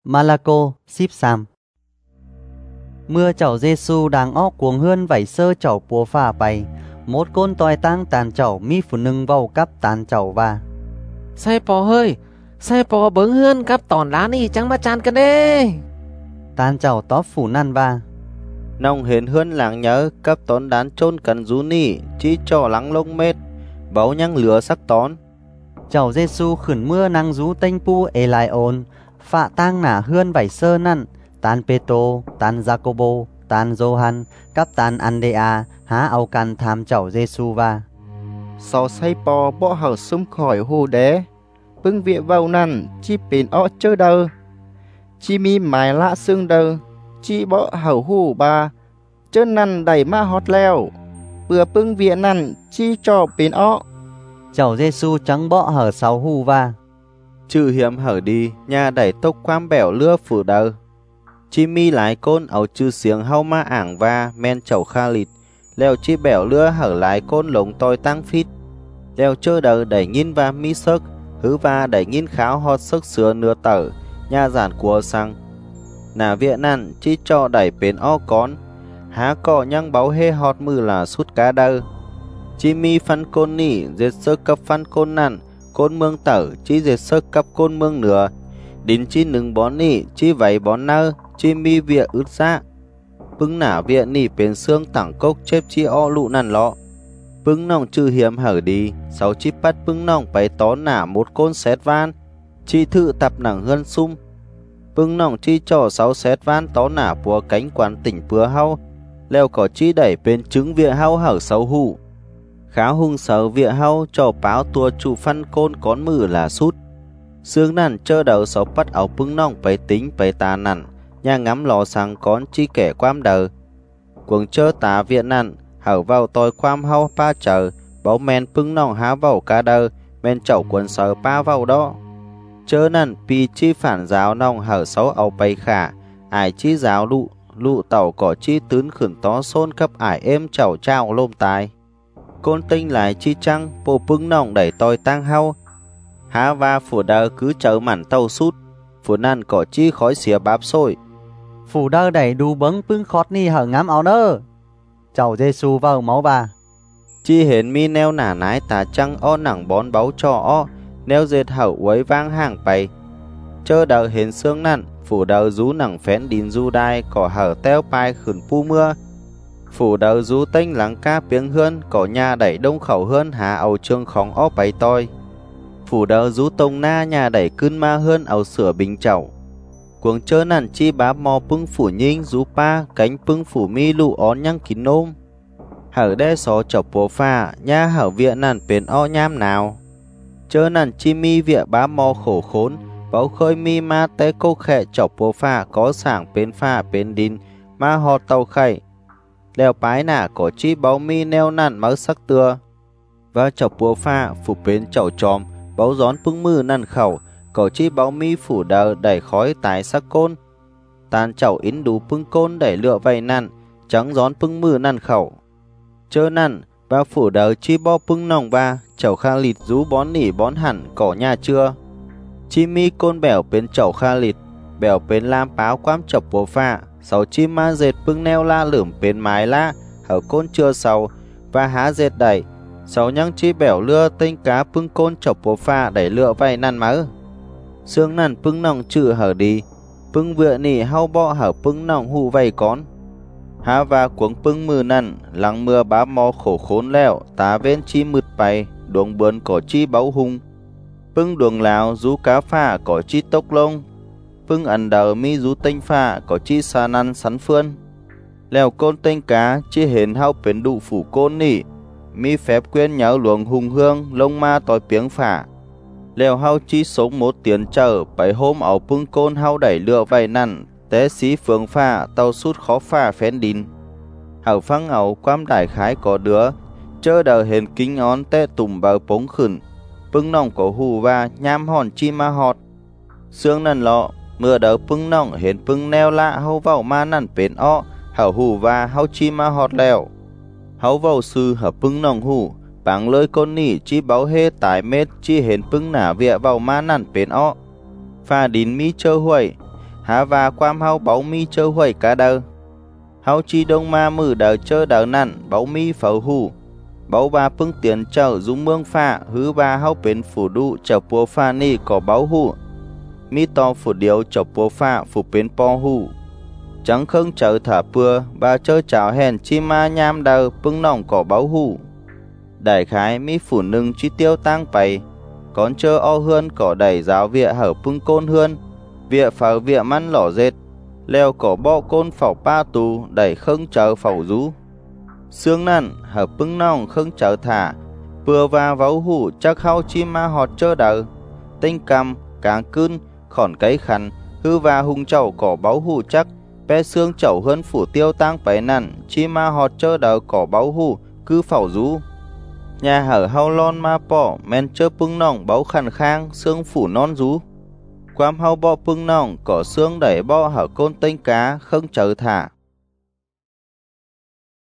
Malaco ship sam. Mưa chậu Giêsu đang óc cuồng hơn vảy sơ chậu bùa phà bày. Một côn toi tăng tàn chậu mi phụ nâng vào cắp tàn chậu và. Sai pò hơi, sai pò bướng hơn cắp tòn lá ni chẳng mà chan cái đê. Tàn chậu tó phủ năn và. Nông hiến hơn làng nhớ cấp tón đán chôn cần rú nỉ chỉ cho lắng lông mết báu nhăng lửa sắc tón. Chậu Giêsu khẩn mưa năng rú tênh pu ê lại ồn phạ tang nả hươn vảy sơ năn tàn Petô, tàn Jacobo, tàn Johan, cắp tàn Andrea há âu căn tham chậu Giêsu và. Sau say bò bỏ hở sum khỏi hồ đế bưng viện vào năn chi bền ọ chơ đơ chi mi mài lạ xương đơ chi bỏ hở hù ba chơ năn đẩy ma hót leo bừa bưng viện năn chi cho bền ọ. Chậu Giêsu trắng bọ hở sáu hù và. Chữ hiểm hở đi nhà đẩy tốc quam bẻo lưa phủ đơ chi mi lái côn ấu chư xiềng hau ma ảng va men chậu kha lịt leo chi bẻo lưa hở lái côn lồng toi tăng phít leo chơ đờ đẩy nghìn va mi sức hứ va đẩy nghìn kháo hot sức sửa nửa tờ nhà giản của sang nà viện năn chi cho đẩy bến o con há cọ nhăng báo hê hot mư là sút cá đơ chi mi phân côn nỉ dệt sơ cấp phân côn năn côn mương tở chi dệt sơ cấp côn mương nửa đín chi nừng bón nỉ chi váy bón nơ chi mi vịa ướt ra bưng nả vịa nỉ bến xương tảng cốc chép chi o lụ năn lọ bưng nòng chư hiểm hở đi sáu chi bắt bưng nòng bày tó nả một côn xét van chi thự tập nặng hơn sum bưng nòng chi trò sáu xét van tó nả bùa cánh quán tỉnh bừa hau leo có chi đẩy bên trứng vịa hau hở sáu hụ khá hung sở vịa hau cho báo tua chủ phân côn con mử là sút xương nằn chơ đầu sáu bắt áo bưng nòng bày tính bày tà nằn nhà ngắm lò sang con chi kẻ quam đờ cuồng chơ tá viện nằn hở vào tôi quam hau pa chờ báo men bưng nòng há vào cá đơ men chậu quần sở pa vào đó chơ nằn pi chi phản giáo nòng hở sáu áo bày khả ải chi giáo lụ tàu cỏ chi tướn khẩn tó xôn cấp ải êm chậu trao lôm tài côn tinh lại chi trăng bộ bưng nòng đẩy tôi tăng hau há va phủ đơ cứ chờ mảnh tàu sút phủ năn cỏ chi khói xía báp sôi Phủ đơ đẩy đu bấng bưng khót ni hở ngắm áo nơ. Chậu Giêsu vào máu bà. Chi hến mi neo nả nái tà trăng o nẳng bón báu cho o neo dệt hậu quấy vang hàng bày chơ đờ hến xương nặn phủ đờ rú nẳng phén đín du đai cỏ hở teo pai khửn pu mưa phủ đờ rú tênh lắng ca piếng hươn cỏ nhà đẩy đông khẩu hươn hà ầu trương khóng ó bày toi phủ đờ rú tông na nhà đẩy cưn ma hươn ầu sửa bình chậu cuồng chơ nặn chi bá mò bưng phủ nhinh rú pa cánh bưng phủ mi lụ ón nhăng kín nôm hở đe xó chọc bố pha nha hở viện nằn bến o nham nào chơ nằn chi mi vịa bá mò khổ khốn báo khơi mi ma tế cô khệ chọc bố pha có sảng bến pha bến đín ma hò tàu khẩy leo bái nả có chi báo mi neo nằn máu sắc tưa và chọc bố pha phủ bến chậu tròm báo gión bưng mư nằn khẩu có chi báo mi phủ đờ đẩy khói tái sắc côn tàn chậu ín đủ bưng côn đẩy lựa vầy nằn trắng gión bưng mư nằn khẩu chơ nằn và phủ đờ chi bo bưng nòng va chậu kha lịt rú bón nỉ bón hẳn cỏ nhà chưa chi mi côn bẻo bên chậu kha lịt bẻo bên lam báo quám chọc bố pha sáu chi ma dệt bưng neo la lửm bên mái la hở côn chưa sầu và há dệt đẩy sáu nhăng chi bẻo lưa tinh cá bưng côn chọc bố pha đẩy lựa vay năn mớ xương nằn bưng nòng chữ hở đi bưng vựa nỉ hau bọ hở bưng nòng hù vay con há và cuống bưng mừ nằn lắng mưa bá mò khổ khốn leo tá vên chi mượt bay đuông bướn có chi báu hung bưng đuông lào rú cá pha có chi tốc lông bưng ẩn đờ mi rú tinh pha có chi sa năn sắn phươn leo côn tinh cá chi hến hao bến đụ phủ côn nỉ mi phép quyên nhớ luồng hùng hương lông ma tối piếng phả leo hao chi sống một tiếng chờ bảy hôm ảo bưng côn hao đẩy lựa vầy nằn té xí phương pha tàu sút khó pha phén đín hảo phăng ảo quam đại khái có đứa chơ đờ hền kính ón tê tùm bờ bóng khửn bưng nòng có hù và nham hòn chi ma họt xương nằn lọ mưa đỡ bưng nòng hền bưng neo lạ hâu vào ma nằn bến o hảo hù và hau chi ma họt lèo hau vào sư hở bưng nòng hù bảng lơi con nỉ chi báo hê tái mết chi hền bưng nả vịa vào ma nằn bến o pha đín mi chơ huẩy há và quam hao báu mi chơ huẩy cá đơ. Hao chi đông ma mử đờ chơ đờ nặn báu mi phẩu hù. Báu ba pưng tiền chở dung mương pha hứ ba hao bến phủ đu chở bùa pha ni có báu hù. Mi to phủ điếu chở bùa pha phủ bến po hù. Chẳng khâng chở thả bừa ba chơ chào hèn chi ma nham đờ pưng nòng có báu hù. Đại khái mi phủ nâng chi tiêu tăng bày. Còn chơ o hươn có đẩy giáo vịa hở pưng côn hươn. Vịa phở vịa măn lỏ dệt. Leo có bọ côn phẩu pa tù đẩy khâng chở phẩu rú. Sương năn hở pưng nòng khâng chở thả. Bừa và vấu hủ chắc hao chi ma họt chơ đờ. Tinh cầm, càng cưng, khỏn cái khăn. Hư và hung chậu có báu hủ chắc. Bé xương chậu hơn phủ tiêu tăng bấy nặn. Chi ma họt chơ đờ có báu hủ cứ phẩu rú. Nhà hở hao lon ma bỏ men chơ pưng nòng báu khăn khang xương phủ non rú. Quam hao bọ pưng nòng có xương đẩy bọ hở côn tinh cá khâng chở thả.